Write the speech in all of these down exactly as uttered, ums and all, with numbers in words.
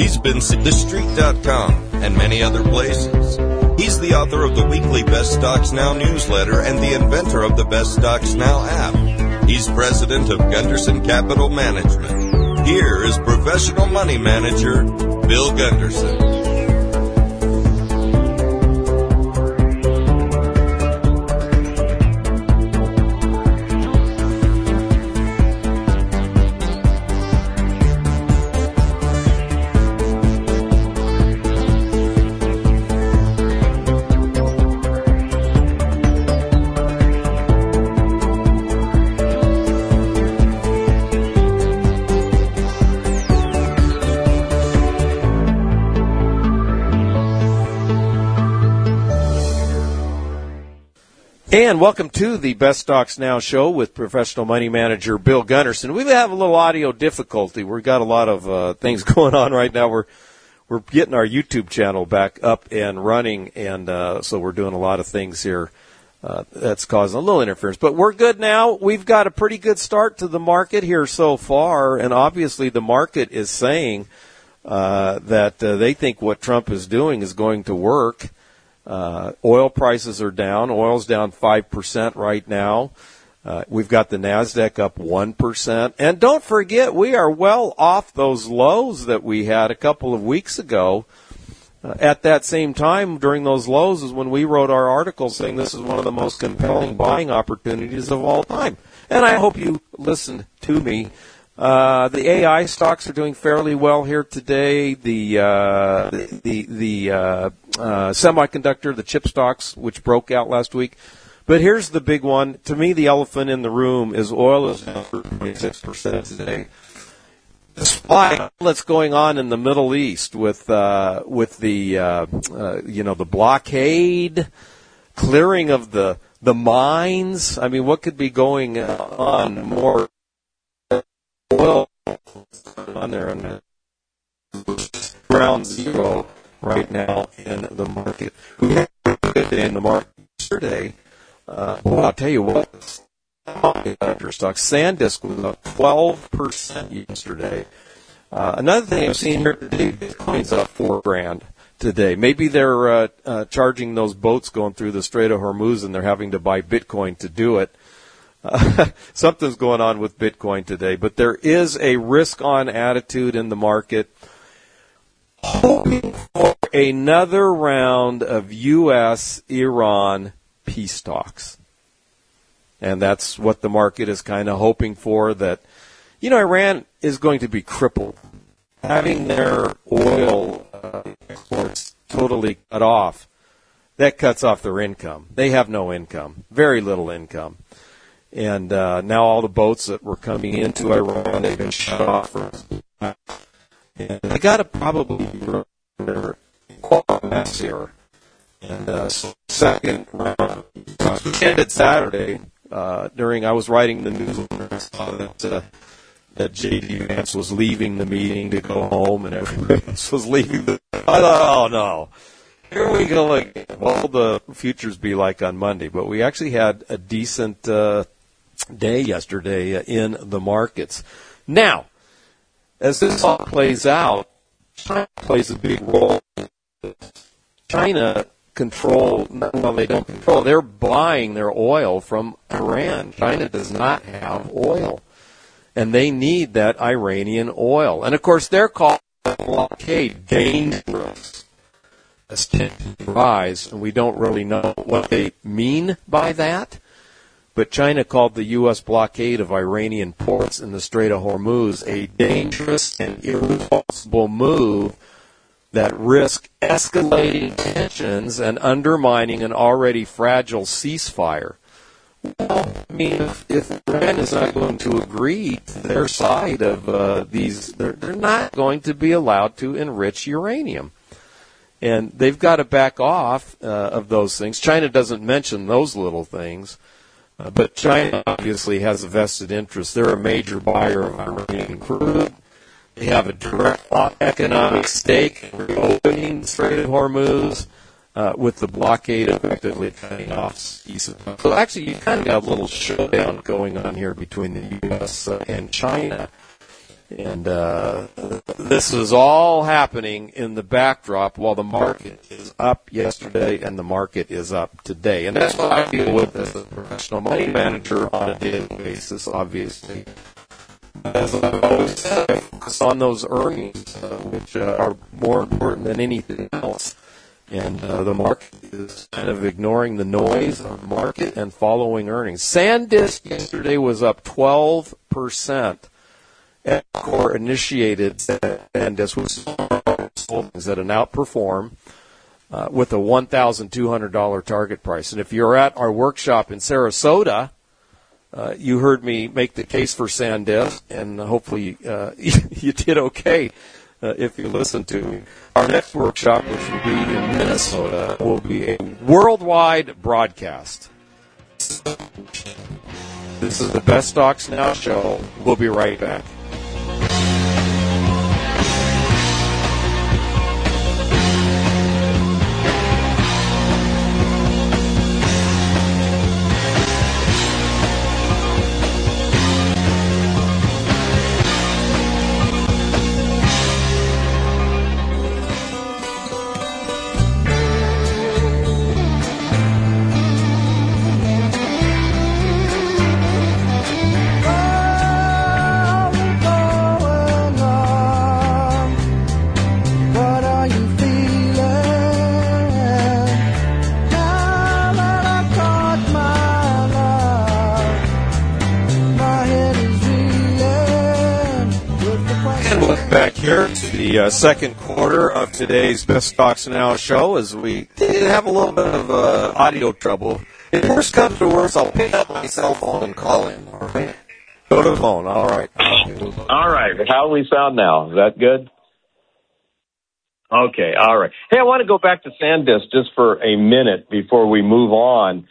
He's been to the street dot com and many other places. He's the author of the weekly Best Stocks Now newsletter and the inventor of the Best Stocks Now app. He's president of Gunderson Capital Management. Here is professional money manager Bill Gunderson. And welcome to the Best Stocks Now show with professional money manager Bill Gunderson. We have a little audio difficulty. We've got a lot of uh, things going on right now. We're we're getting our YouTube channel back up and running, and uh, so we're doing a lot of things here uh, that's causing a little interference. But we're good now. We've got a pretty good start to the market here so far, and obviously the market is saying uh, that uh, they think what Trump is doing is going to work. Uh, oil prices are down. Oil's down five percent right now. Uh, we've got the NASDAQ up one percent. And don't forget, we are well off those lows that we had a couple of weeks ago. Uh, at that same time, during those lows is when we wrote our article saying this is one of the most compelling buying opportunities of all time. And I hope you listened to me. Uh, the A I stocks are doing fairly well here today. The uh, the the, the uh, uh, semiconductor, the chip stocks, which broke out last week. But here's the big one. To me, the elephant in the room is oil is down twenty-six percent today. Despite all that's going on in the Middle East with uh, with the uh, uh, you know the blockade, clearing of the the mines. I mean, what could be going on more? Oil on there and ground zero right now in the market. We had a good day in the market yesterday. Uh, well, I'll tell you what, semiconductor stocks, SanDisk was up twelve percent yesterday. Uh, another thing I've seen here today, Bitcoin's up four grand today. Maybe they're uh, uh, charging those boats going through the Strait of Hormuz and they're having to buy Bitcoin to do it. Uh, something's going on with Bitcoin today, but there is a risk-on attitude in the market. Hoping for another round of U S Iran peace talks. And that's what the market is kind of hoping for, that, you know, Iran is going to be crippled. Having their oil uh, exports totally cut off, that cuts off their income. They have no income, very little income. And uh, now all the boats that were coming into Iran, they've been shut off. For, and they got to probably they're quite a mess here. And uh, so second round, we ended Saturday uh, during, I was writing the news, I saw that, uh, that J D Vance was leaving the meeting to go home and everybody else was leaving. The, I thought, oh no. Here we go again. What will the futures be like on Monday? But we actually had a decent uh, day yesterday in the markets. Now, as this all plays out, China plays a big role. China control, well, they don't control, they're buying their oil from Iran. China does not have oil, and they need that Iranian oil. And, of course, they're calling the blockade dangerous. As tensions rise, and we don't really know what they mean by that. But China called the U S blockade of Iranian ports in the Strait of Hormuz a dangerous and irresponsible move that risks escalating tensions and undermining an already fragile ceasefire. Well, I mean, if, if Iran is not going to agree to their side of uh, these, they're, they're not going to be allowed to enrich uranium. And they've got to back off uh, of those things. China doesn't mention those little things. Uh, but China obviously has a vested interest. They're a major buyer of Iranian crude. They have a direct economic stake in reopening the Strait of Hormuz uh, with the blockade effectively cutting off. So actually, you kind of got a little showdown going on here between the U S uh, and China. And uh, this is all happening in the backdrop while the market is up yesterday and the market is up today. And that's what I deal with as a professional money manager on a daily basis, obviously. As I've always said, I focus on those earnings, uh, which uh, are more important than anything else. And uh, the market is kind of ignoring the noise of the market and following earnings. SanDisk yesterday was up twelve percent. Epicor initiated SanDisk with holdings at an outperform uh, with a one thousand two hundred dollars target price. And if you're at our workshop in Sarasota, uh, you heard me make the case for SanDisk, and hopefully uh, you did okay. Uh, if you listen to me. Our next workshop, which will be in Minnesota, will be a worldwide broadcast. This is the Best Stocks Now show. We'll be right back. Back here to the uh, second quarter of today's Best Stocks Now show, as we did have a little bit of uh, audio trouble. If worse comes to worse, I'll pick up my cell phone and call in. All right, go to the phone. All right. All right. How do we sound now? Is that good? Okay. All right. Hey, I want to go back to SanDisk just for a minute before we move on.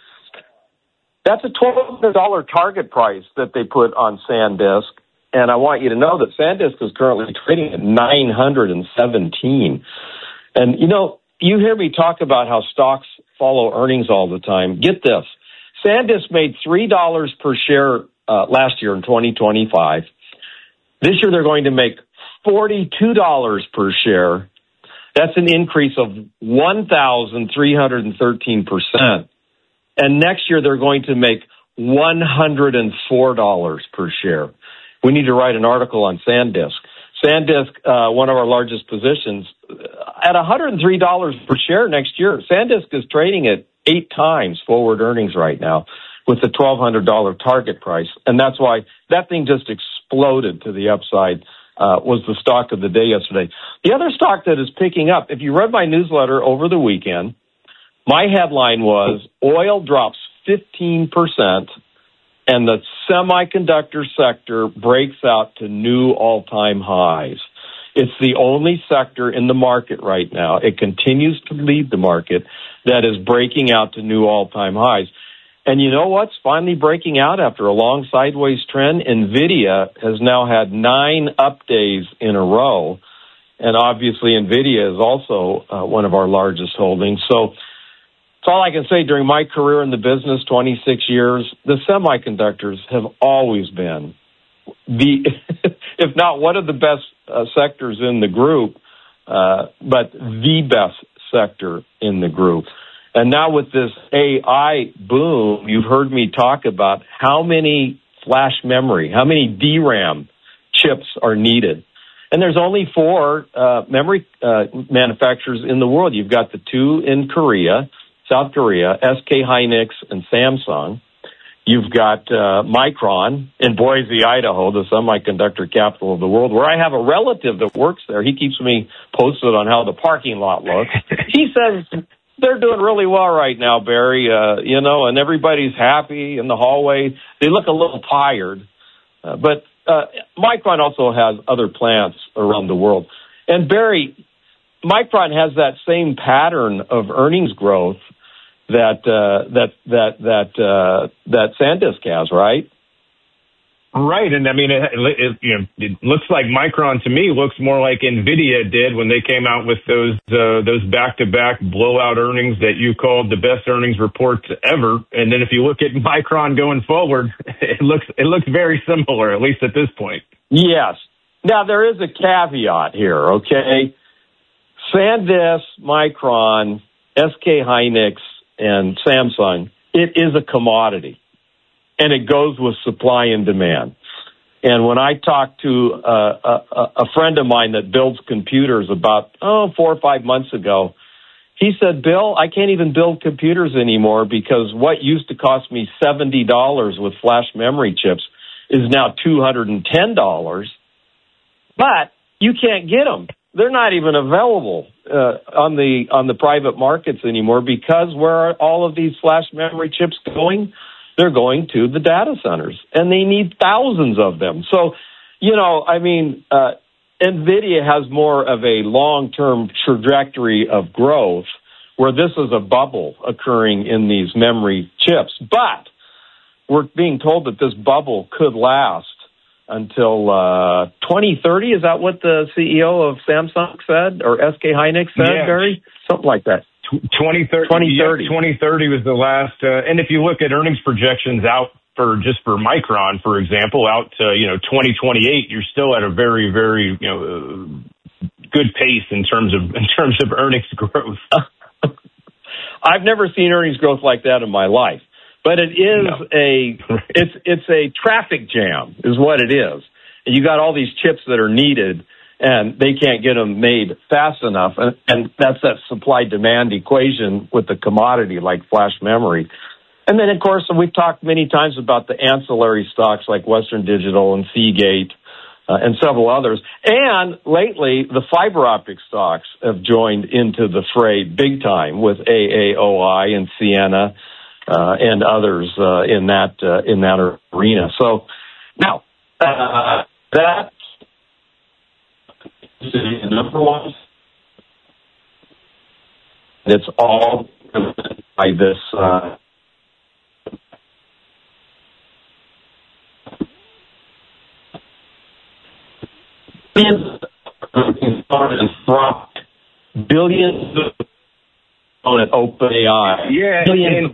That's a twelve hundred dollars target price that they put on SanDisk. And I want you to know that SanDisk is currently trading at nine hundred seventeen. And, you know, you hear me talk about how stocks follow earnings all the time. Get this. SanDisk made three dollars per share uh, last year in twenty twenty-five. This year they're going to make forty-two dollars per share. That's an increase of one thousand three hundred thirteen percent. And next year they're going to make one hundred four dollars per share. We need to write an article on SanDisk. SanDisk, uh, one of our largest positions, at one hundred three dollars per share next year. SanDisk is trading at eight times forward earnings right now with a twelve hundred dollars target price. And that's why that thing just exploded to the upside, uh, was the stock of the day yesterday. The other stock that is picking up, if you read my newsletter over the weekend, my headline was oil drops fifteen percent. And the semiconductor sector breaks out to new all-time highs. It's the only sector in the market right now. It continues to lead the market that is breaking out to new all-time highs. And you know what's finally breaking out after a long sideways trend? NVIDIA has now had nine up days in a row. And obviously NVIDIA is also uh, one of our largest holdings. So that's all I can say. During my career in the business, twenty-six years, the semiconductors have always been the, if not one of the best uh, sectors in the group, uh, but the best sector in the group. And now with this A I boom, you've heard me talk about how many flash memory, how many D RAM chips are needed. And there's only four uh, memory uh, manufacturers in the world. You've got the two in Korea, South Korea, S K Hynix, and Samsung. You've got uh, Micron in Boise, Idaho, the semiconductor capital of the world, where I have a relative that works there. He keeps me posted on how the parking lot looks. He says they're doing really well right now, Barry, uh, you know, and everybody's happy in the hallway. They look a little tired. Uh, but uh, Micron also has other plants around the world. And, Barry, Micron has that same pattern of earnings growth that uh, that that that uh, that SanDisk has, right? Right, and I mean, it, it, you know, it looks like Micron to me looks more like NVIDIA did when they came out with those uh, those back-to-back blowout earnings that you called the best earnings reports ever. And then if you look at Micron going forward, it looks it looks very similar, at least at this point. Yes. now there is a caveat here, okay? SanDisk, Micron, S K Hynix, and Samsung, it is a commodity, and it goes with supply and demand. And when I talked to uh, a, a friend of mine that builds computers about, oh, four or five months ago, he said, Bill, I can't even build computers anymore because what used to cost me seventy dollars with flash memory chips is now two hundred ten dollars, but you can't get them. They're not even available uh, on the on the private markets anymore because where are all of these flash memory chips going? They're going to the data centers, and they need thousands of them. So, you know, I mean, uh, NVIDIA has more of a long-term trajectory of growth where this is a bubble occurring in these memory chips. But we're being told that this bubble could last until uh, twenty thirty. Is that what the C E O of Samsung said, or S K Hynix said, yeah. Barry? Something like that. twenty thirty. twenty thirty. Yeah, twenty thirty was the last. Uh, and if you look at earnings projections out for just for Micron, for example, out to, you know, twenty twenty-eight, you're still at a very, very, you know, uh, good pace in terms of in terms of earnings growth. I've never seen earnings growth like that in my life. But it is no. a it's it's a traffic jam is what it is. And you got all these chips that are needed, and they can't get them made fast enough. And, and that's that supply-demand equation with the commodity like flash memory. And then, of course, we've talked many times about the ancillary stocks like Western Digital and Seagate uh, and several others. And lately, the fiber optic stocks have joined into the fray big time with A A O I and Ciena. Uh, and others uh, in that uh, in that arena. So now uh, that is the number one. It's all by this. Uh, billions on an OpenAI. Yeah. Billions.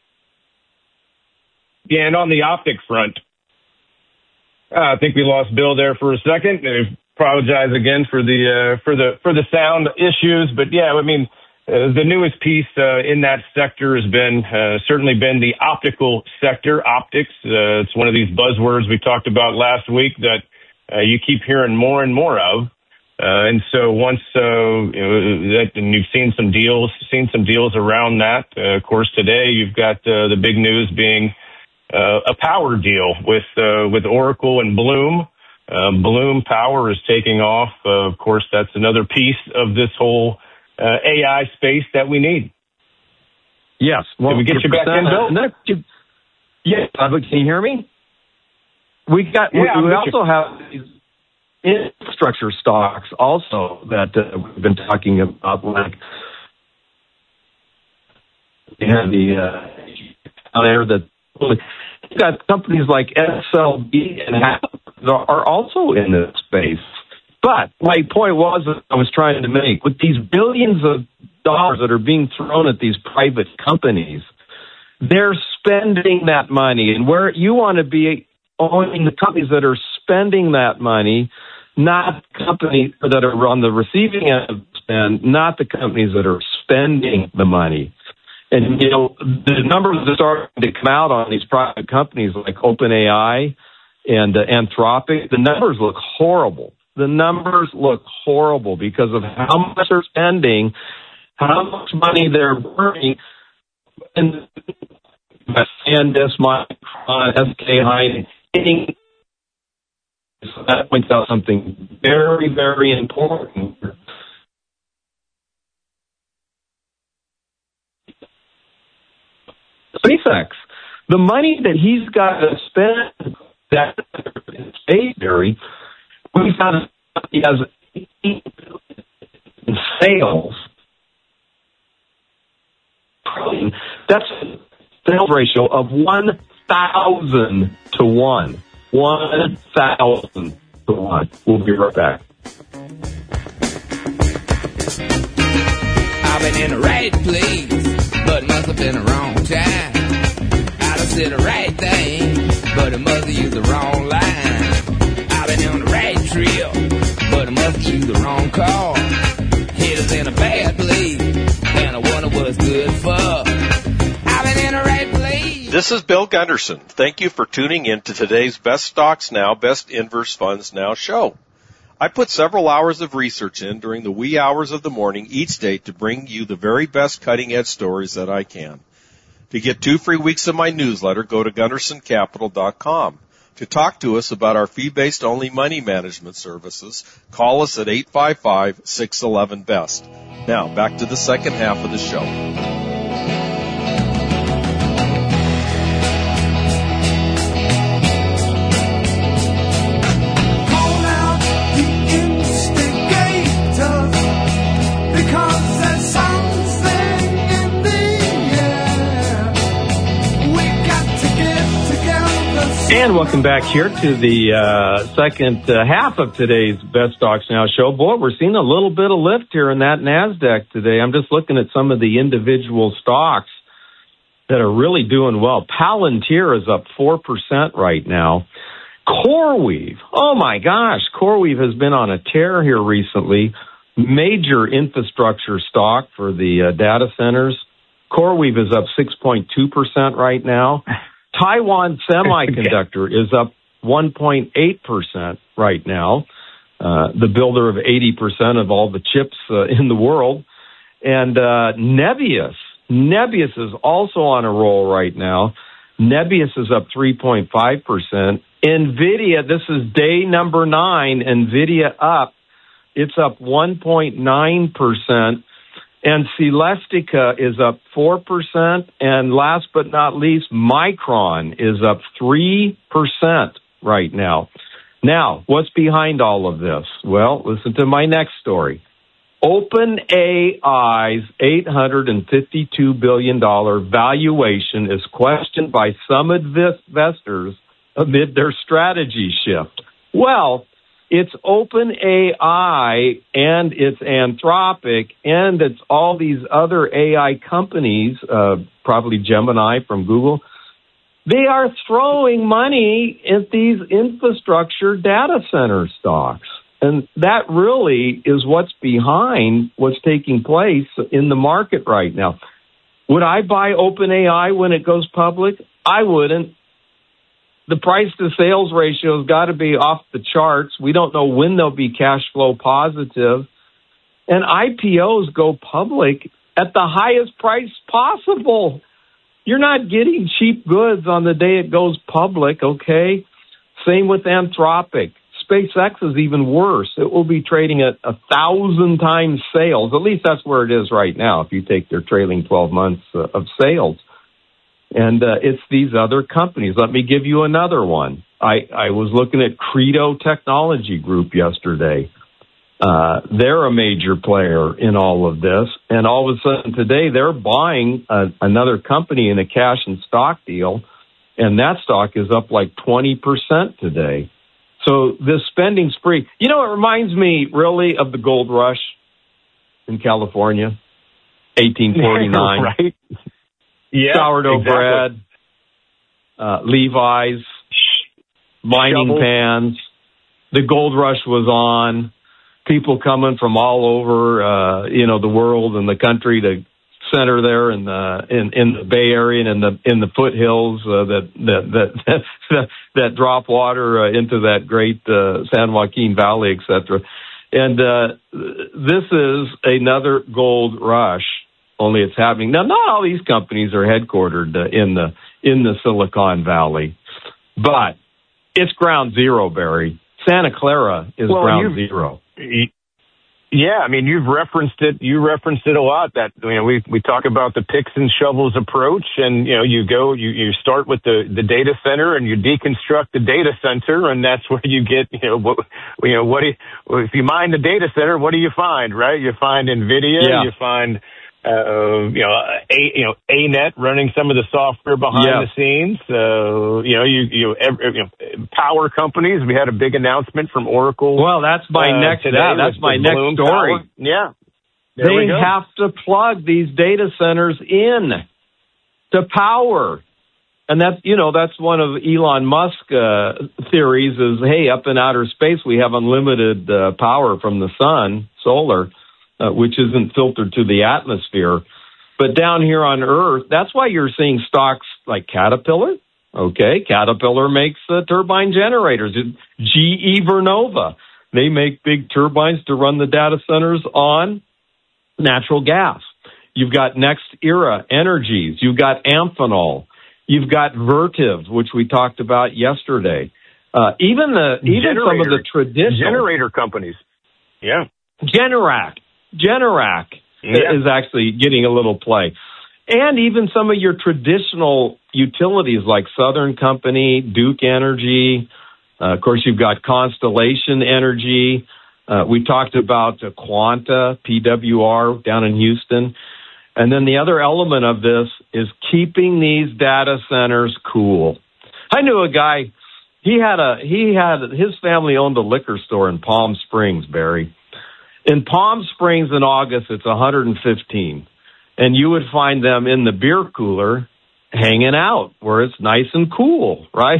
Yeah, and on the optic front, uh, I think we lost Bill there for a second. I apologize again for the uh, for the for the sound issues, but yeah, I mean, uh, the newest piece uh, in that sector has been uh, certainly been the optical sector, optics. Uh, it's one of these buzzwords we talked about last week that uh, you keep hearing more and more of. Uh, and so once uh, you know, that, and you've seen some deals, seen some deals around that. Uh, of course, today you've got uh, the big news being. Uh, a power deal with uh, with Oracle and Bloom. Uh, Bloom Power is taking off. Uh, of course, that's another piece of this whole uh, A I space that we need. Yes. Well, Did we get you back in, Bill? You, yes. Uh, can you hear me? We got. Yeah, we we also you. have these infrastructure stocks also that uh, we've been talking about, like you have the uh, out there that. You've got companies like S L B and Apple are also in this space. But my point was that I was trying to make, with these billions of dollars that are being thrown at these private companies, they're spending that money. And where you want to be owning the companies that are spending that money, not companies that are on the receiving end of spend, not the companies that are spending the money. And, you know, the numbers are starting to come out on these private companies like OpenAI and uh, Anthropic. The numbers look horrible. The numbers look horrible because of how much they're spending, how much money they're burning. And SanDisk, Micron, S K Hynix, so that points out something very, very important. SpaceX, the money that he's got to spend that space, Barry, we found he has eight billion in sales. That's a sales ratio of one thousand to one. one thousand to one. We'll be right back. I've been in the right place, but must have been the wrong time. I done said the right thing, but it must have used the wrong line. I've been on the right trail, but I must choose the wrong call. Head is in a bad place, and I wonder what it's good for. I've been in the right place. This is Bill Gunderson. Thank you for tuning in to today's Best Stocks Now, Best Inverse Funds Now show. I put several hours of research in during the wee hours of the morning each day to bring you the very best cutting-edge stories that I can. To get two free weeks of my newsletter, go to gunderson capital dot com. To talk to us about our fee-based only money management services, call us at eight five five, six one one, B E S T. Now, back to the second half of the show. And welcome back here to the uh, second uh, half of today's Best Stocks Now show. Boy, we're seeing a little bit of lift here in that NASDAQ today. I'm just looking at some of the individual stocks that are really doing well. Palantir is up four percent right now. CoreWeave, oh my gosh, CoreWeave has been on a tear here recently. Major infrastructure stock for the uh, data centers. CoreWeave is up six point two percent right now. Taiwan Semiconductor is up one point eight percent right now, uh, the builder of eighty percent of all the chips uh, in the world. And uh, Nebius, Nebius is also on a roll right now. Nebius is up three point five percent. NVIDIA, this is day number nine, NVIDIA up. It's up one point nine percent. And Celestica is up four percent. And last but not least, Micron is up three percent right now. Now, what's behind all of this? Well, listen to my next story. OpenAI's eight hundred fifty-two billion dollars valuation is questioned by some investors amid their strategy shift. Well, it's OpenAI and it's Anthropic and it's all these other A I companies, uh, probably Gemini from Google. They are throwing money at these infrastructure data center stocks. And that really is what's behind what's taking place in the market right now. Would I buy OpenAI when it goes public? I wouldn't. The price-to-sales ratio has got to be off the charts. We don't know when they'll be cash flow positive. And I P Os go public at the highest price possible. You're not getting cheap goods on the day it goes public, okay? Same with Anthropic. SpaceX is even worse. It will be trading at a thousand times sales. At least that's where it is right now if you take their trailing twelve months uh, of sales. And uh, it's these other companies. Let me give you another one. I, I was looking at Credo Technology Group yesterday. Uh, they're a major player in all of this. And all of a sudden today, they're buying a, another company in a cash and stock deal. And that stock is up like twenty percent today. So this spending spree, you know, it reminds me really of the gold rush in California, eighteen forty-nine. Right. Yeah, sourdough exactly. bread, uh, Levi's, mining Shovels. pans. The gold rush was on. People coming from all over, uh, you know, the world and the country to center there in the in, in the Bay Area and in the in the foothills uh, that, that that that that drop water uh, into that great uh, San Joaquin Valley, et cetera. And uh, this is another gold rush. Only it's happening now. Not all these companies are headquartered uh, in the in the Silicon Valley, but it's ground zero, Barry. Santa Clara is well, ground zero. Yeah, I mean, you've referenced it. You referenced it a lot. That you know, we we talk about the picks and shovels approach, and you know, you go, you you start with the the data center, and you deconstruct the data center, and that's where you get, you know, what you know, what do you, if you mine the data center, what do you find? Right? You find NVIDIA. Yeah. You find. Uh, you know, a, you know, A net running some of the software behind yeah. the scenes. So, uh, you know, you, you, every, you know, power companies. We had a big announcement from Oracle. Well, that's my uh, next. Today That, that's my next Bloom story. Power. Yeah, there we They go. have to plug these data centers in to power. And that's, you know, that's one of Elon Musk uh, theories is, hey, up in outer space, we have unlimited uh, power from the sun, solar, uh, which isn't filtered to the atmosphere. But down here on Earth, that's why you're seeing stocks like Caterpillar. Okay, Caterpillar makes uh, turbine generators. G E Vernova, they make big turbines to run the data centers on natural gas. You've got Next Era Energies. You've got Amphenol. You've got Vertiv, which we talked about yesterday. Uh, even the even Generator. Some of the traditional generator companies. Yeah. Generac. Generac yeah. is actually getting a little play. And even some of your traditional utilities like Southern Company, Duke Energy. Uh, of course, you've got Constellation Energy. Uh, we talked about uh, Quanta, P W R down in Houston. And then the other element of this is keeping these data centers cool. I knew a guy, he had a, he had, his family owned a liquor store in Palm Springs, Barry. In Palm Springs in August, it's one hundred fifteen. And you would find them in the beer cooler hanging out where it's nice and cool, right?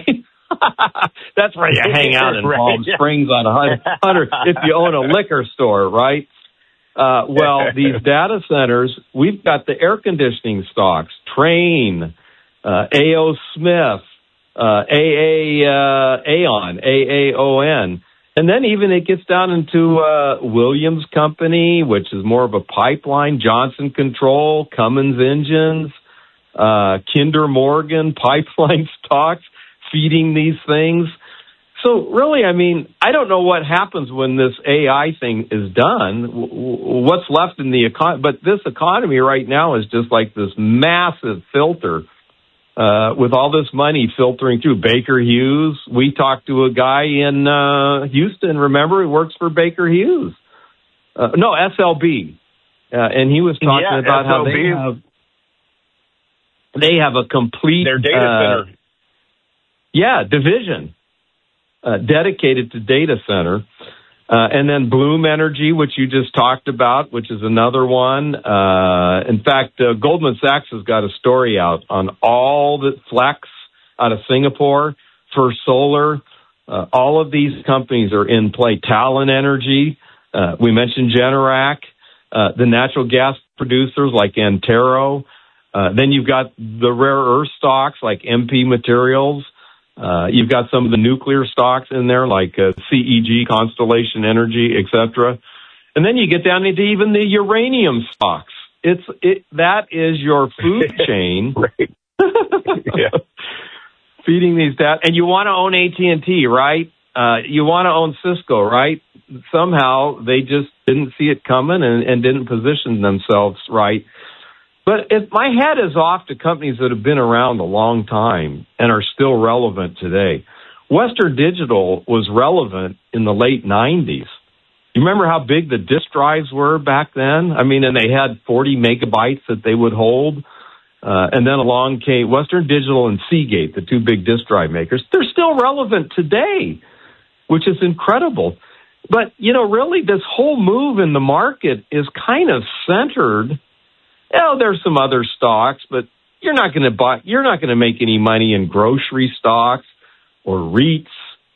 That's where you hang out in right. Palm Springs on one hundred if you own a liquor store, right? Uh, well, these data centers, we've got the air conditioning stocks, Trane, uh, A O Smith, uh, A A, uh, Aon, A A O N. And then even it gets down into, uh, Williams Company, which is more of a pipeline, Johnson Control, Cummins Engines, uh, Kinder Morgan, pipeline stocks, feeding these things. So really, I mean, I don't know what happens when this A I thing is done, what's left in the economy. But this economy right now is just like this massive filter uh, with all this money filtering through. Baker Hughes, we talked to a guy in uh, Houston, remember, he works for Baker Hughes. Uh, no, S L B. Uh, and he was talking yeah, about S L B. how they have, they have a complete... Their data uh, center. Yeah, division. Uh, dedicated to data center. Uh, and then Bloom Energy, which you just talked about, which is another one. Uh, in fact, uh, Goldman Sachs has got a story out on all the Flex out of Singapore, First Solar. Uh, all of these companies are in play. Talon Energy, uh, we mentioned Generac, uh, the natural gas producers like Antero. Uh, then you've got the rare earth stocks like M P Materials. Uh, you've got some of the nuclear stocks in there, like uh, C E G, Constellation Energy, et cetera. And then you get down into even the uranium stocks. It's it that is your food chain, right? Yeah. Feeding these data, and you want to own A T and T, right? Uh, you want to own Cisco, right? Somehow they just didn't see it coming and, and didn't position themselves right. But if my head is off to companies that have been around a long time and are still relevant today. Western Digital was relevant in the late nineties. You remember how big the disk drives were back then? I mean, and they had forty megabytes that they would hold. Uh, and then along came Western Digital and Seagate, the two big disk drive makers. They're still relevant today, which is incredible. But, you know, really this whole move in the market is kind of centered. Oh, there's some other stocks, but you're not going to buy, you're not going to make any money in grocery stocks or REITs,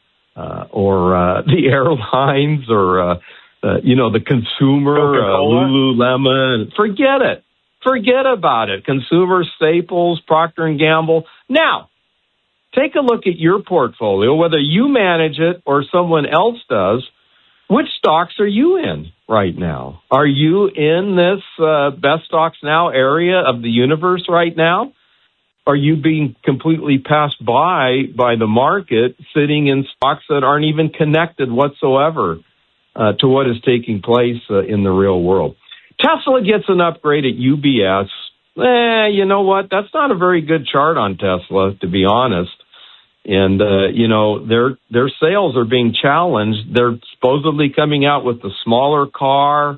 uh, or, uh, the airlines or, uh, uh, you know, the consumer, uh, Lululemon. Forget it. Forget about it. Consumer staples, Procter and Gamble. Now, take a look at your portfolio, whether you manage it or someone else does. Which stocks are you in right now? Are you in this uh, Best Stocks Now area of the universe right now? Are you being completely passed by by the market, sitting in stocks that aren't even connected whatsoever uh, to what is taking place uh, in the real world? Tesla gets an upgrade at U B S. Eh, you know what? That's not a very good chart on Tesla, to be honest. And, uh, you know, their their sales are being challenged. They're supposedly coming out with a smaller car.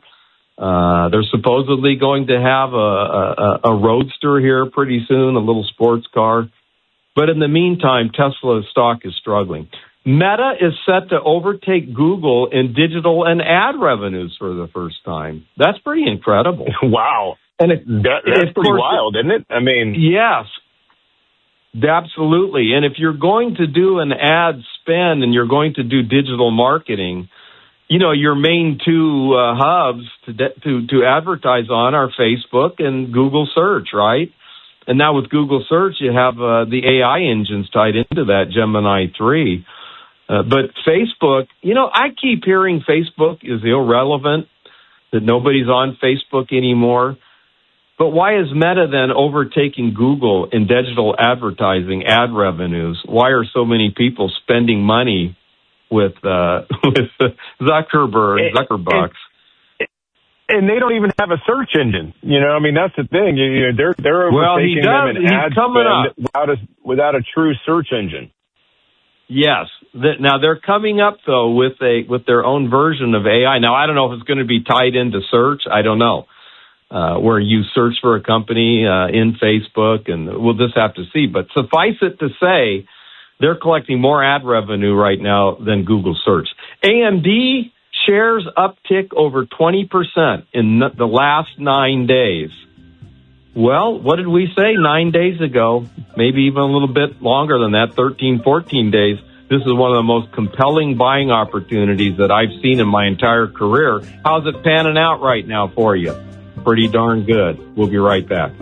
Uh, they're supposedly going to have a, a, a roadster here pretty soon, a little sports car. But in the meantime, Tesla stock is struggling. Meta is set to overtake Google in digital and ad revenues for the first time. That's pretty incredible. Wow. And it, that, that's pretty course, wild, isn't it? I mean, yes. Absolutely. And if you're going to do an ad spend and you're going to do digital marketing, you know, your main two uh, hubs to, de- to to advertise on are Facebook and Google Search, right? And now with Google Search, you have uh, the A I engines tied into that, Gemini three. Uh, but Facebook, you know, I keep hearing Facebook is irrelevant, that nobody's on Facebook anymore. But why is Meta then overtaking Google in digital advertising ad revenues? Why are so many people spending money with uh, with Zuckerberg, Zuckerbucks? And they don't even have a search engine. You know, I mean, that's the thing. You, you know, they're they're overtaking well, he does. them in ad He's coming spend up. without a without a true search engine. Yes. The, now they're coming up though with a with their own version of A I. Now I don't know if it's going to be tied into search. I don't know. Uh, where you search for a company uh, in Facebook, and we'll just have to see. But suffice it to say, they're collecting more ad revenue right now than Google Search. A M D shares uptick over twenty percent in the last nine days. Well, what did we say nine days ago? Maybe even a little bit longer than that, thirteen, fourteen days. This is one of the most compelling buying opportunities that I've seen in my entire career. How's it panning out right now for you? Pretty darn good. We'll be right back.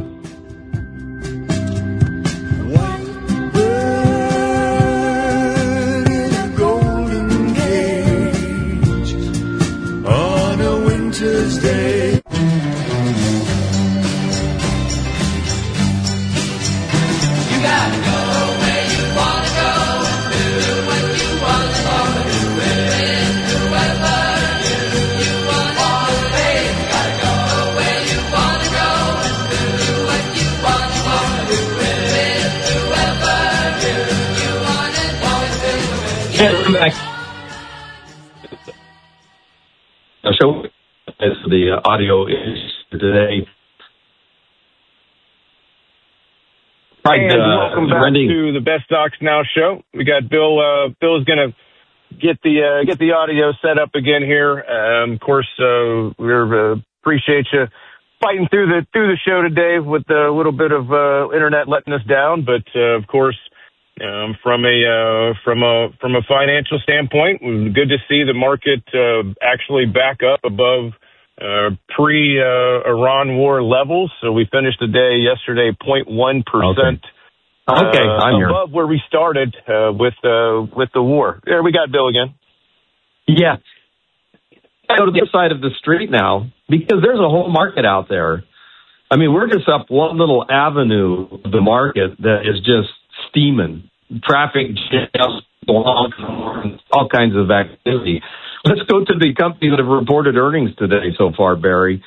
Day. You gotta go where you wanna go, do what you want to do, it whoever you, you wanna do. You gotta go where you wanna go, do what you want to do, it whoever you, you wanna do. Welcome back. Now, show as the uh, audio is today. Right, and uh, welcome back Randy. to the Best Stocks Now show. We got Bill. Uh, Bill's going to get the uh, get the audio set up again here. Um, of course, uh, we uh, appreciate you fighting through the through the show today with a little bit of uh, internet letting us down, but uh, of course. Um, from a uh, from a from a financial standpoint, it was good to see the market uh, actually back up above uh, pre uh, Iran war levels. So we finished the day yesterday zero point one percent Okay, uh, I'm here. above where we started uh, with uh, with the war. There we got Bill again. Yeah, I go to the other side of the street now because there's a whole market out there. I mean, we're just up one little avenue of the market that is just steaming. Traffic jams, all kinds of activity. Let's go to the companies that have reported earnings today so far, Barry.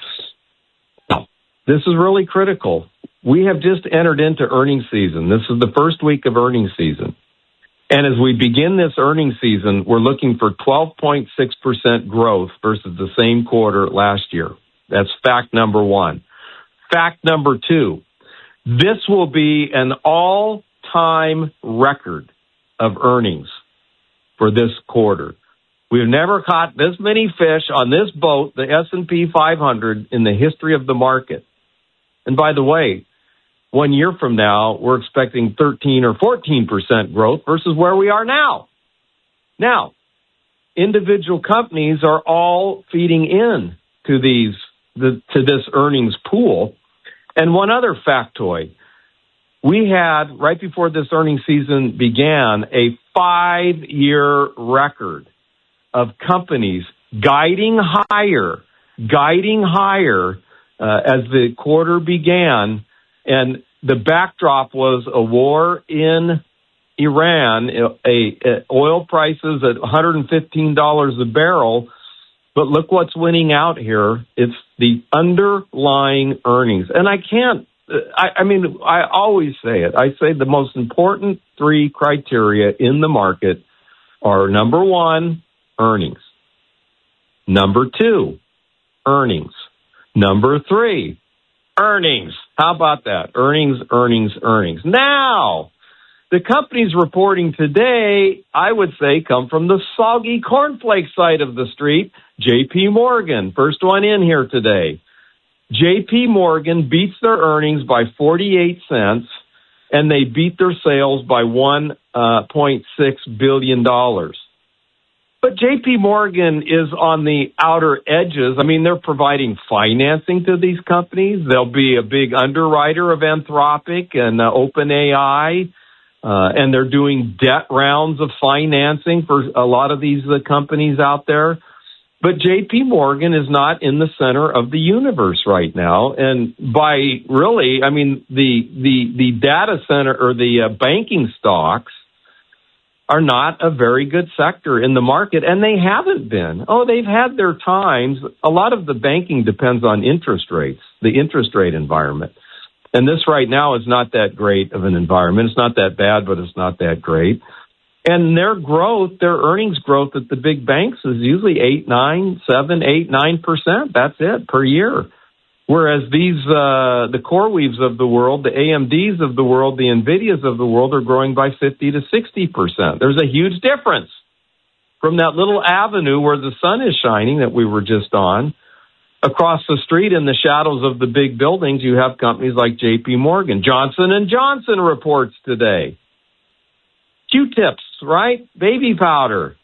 This is really critical. We have just entered into earnings season. This is the first week of earnings season. And as we begin this earnings season, we're looking for twelve point six percent growth versus the same quarter last year. That's fact number one. Fact number two, this will be an all time record of earnings for this quarter. We've never caught this many fish on this boat, the S and P five hundred, in the history of the market. And by the way, one year from now, we're expecting thirteen or fourteen percent growth versus where we are now. Now, individual companies are all feeding in to these the, to this earnings pool. And one other factoid. We had, right before this earnings season began, a five-year record of companies guiding higher, guiding higher uh, as the quarter began. And the backdrop was a war in Iran, a, a oil prices at one hundred fifteen dollars a barrel. But look what's winning out here. It's the underlying earnings. And I can't, I, I mean, I always say it. I say the most important three criteria in the market are, number one, earnings. Number two, earnings. Number three, earnings. How about that? Earnings, earnings, earnings. Now, the companies reporting today, I would say, come from the soggy cornflake side of the street. J P Morgan, first one in here today. J P Morgan beats their earnings by forty-eight cents, and they beat their sales by one point six billion dollars. But J P Morgan is on the outer edges. I mean, they're providing financing to these companies. They'll be a big underwriter of Anthropic and uh, OpenAI, uh, and they're doing debt rounds of financing for a lot of these uh, companies out there. But J P Morgan is not in the center of the universe right now. And by really, I mean, the the, the data center or the uh, banking stocks are not a very good sector in the market, and they haven't been. Oh, they've had their times. A lot of the banking depends on interest rates, the interest rate environment. And this right now is not that great of an environment. It's not that bad, but it's not that great. And their growth, their earnings growth at the big banks is usually eight, nine, seven, eight, nine percent. That's it per year. Whereas these, uh, the CoreWeaves of the world, the A M Ds of the world, the NVIDIAs of the world are growing by fifty to sixty percent. There's a huge difference from that little avenue where the sun is shining that we were just on. Across the street in the shadows of the big buildings, you have companies like J P Morgan. Johnson and Johnson reports today. Q-tips, right? Baby powder.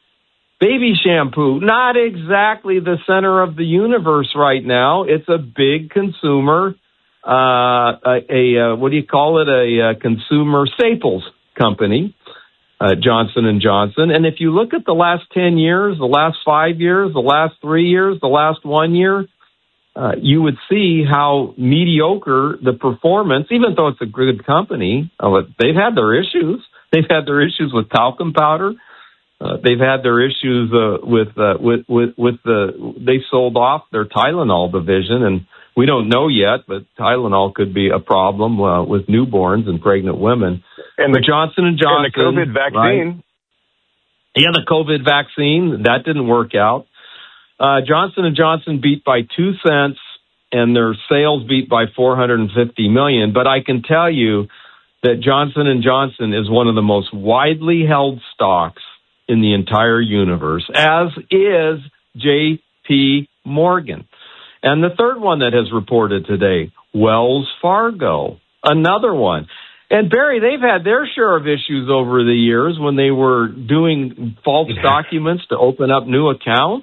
Baby shampoo, not exactly the center of the universe right now. It's a big consumer, uh, a, a uh, what do you call it? A, a consumer staples company, uh, Johnson and Johnson. And if you look at the last ten years, the last five years, the last three years, the last one year, uh, you would see how mediocre the performance, even though it's a good company, uh, they've had their issues. They've had their issues with talcum powder. Uh, they've had their issues uh, with uh, with with with the. They sold off their Tylenol division, and we don't know yet, but Tylenol could be a problem uh, with newborns and pregnant women. And but the Johnson and Johnson, and the COVID vaccine. Right? Yeah, the COVID vaccine that didn't work out. Uh, Johnson and Johnson beat by two cents, and their sales beat by four hundred and fifty million. But I can tell you that Johnson and Johnson is one of the most widely held stocks in the entire universe, as is J P Morgan. And the third one that has reported today, Wells Fargo, another one. And Barry, they've had their share of issues over the years when they were doing false documents to open up new accounts.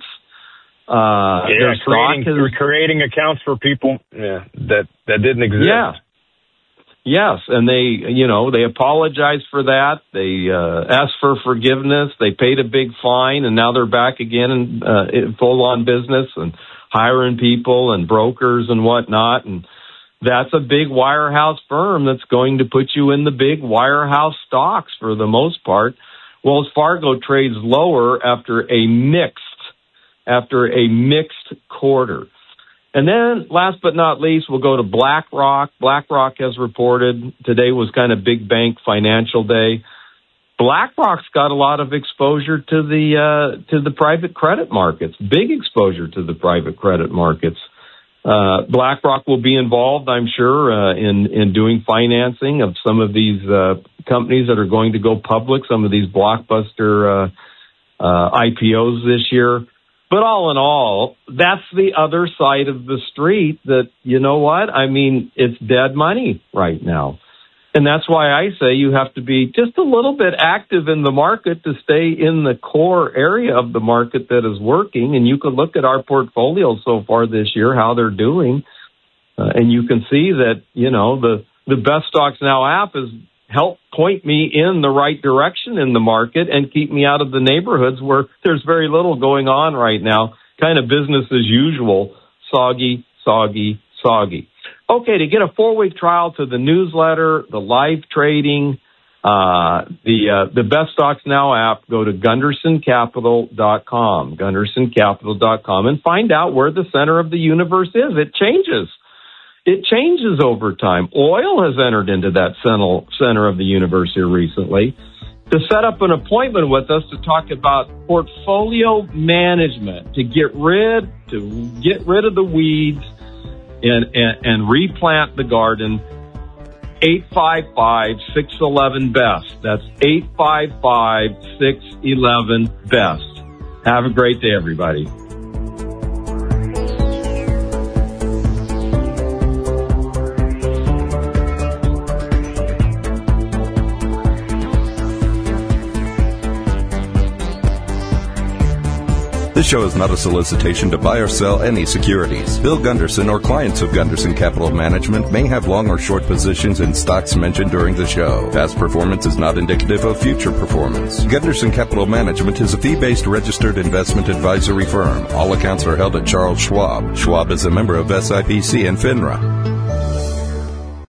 Uh, yeah, their creating, stock has, creating accounts for people yeah, that, that didn't exist. Yeah. Yes, and they, you know, they apologized for that. They uh, asked for forgiveness. They paid a big fine, and now they're back again in, uh, in full-on business and hiring people and brokers and whatnot. And that's a big wirehouse firm that's going to put you in the big wirehouse stocks for the most part. Wells Fargo trades lower after a mixed, after a mixed quarter. And then, last but not least, we'll go to BlackRock. BlackRock has reported today was kind of big bank financial day. BlackRock's got a lot of exposure to the uh, to the private credit markets, big exposure to the private credit markets. Uh, BlackRock will be involved, I'm sure, uh, in in doing financing of some of these uh, companies that are going to go public, some of these blockbuster uh, uh, I P Os this year. But all in all, that's the other side of the street that, you know what? I mean, it's dead money right now. And that's why I say you have to be just a little bit active in the market to stay in the core area of the market that is working. And you can look at our portfolio so far this year, how they're doing. Uh, and you can see that, you know, the, the Best Stocks Now app has helped point me in the right direction in the market and keep me out of the neighborhoods where there's very little going on right now. Kind of business as usual, soggy, soggy, soggy. Okay, to get a four-week trial to the newsletter, the live trading, uh, the uh, the Best Stocks Now app, go to Gunderson Capital dot com, Gunderson Capital dot com, and find out where the center of the universe is. It changes. It changes over time. Oil has entered into that center of the universe here recently. To set up an appointment with us to talk about portfolio management, to get rid, to get rid of the weeds and, and, and replant the garden, eight five five, six one one, B E S T. That's eight five five, six one one, B E S T. Have a great day, everybody. This show is not a solicitation to buy or sell any securities. Bill Gunderson or clients of Gunderson Capital Management may have long or short positions in stocks mentioned during the show. Past performance is not indicative of future performance. Gunderson Capital Management is a fee-based registered investment advisory firm. All accounts are held at Charles Schwab. Schwab is a member of S I P C and FINRA.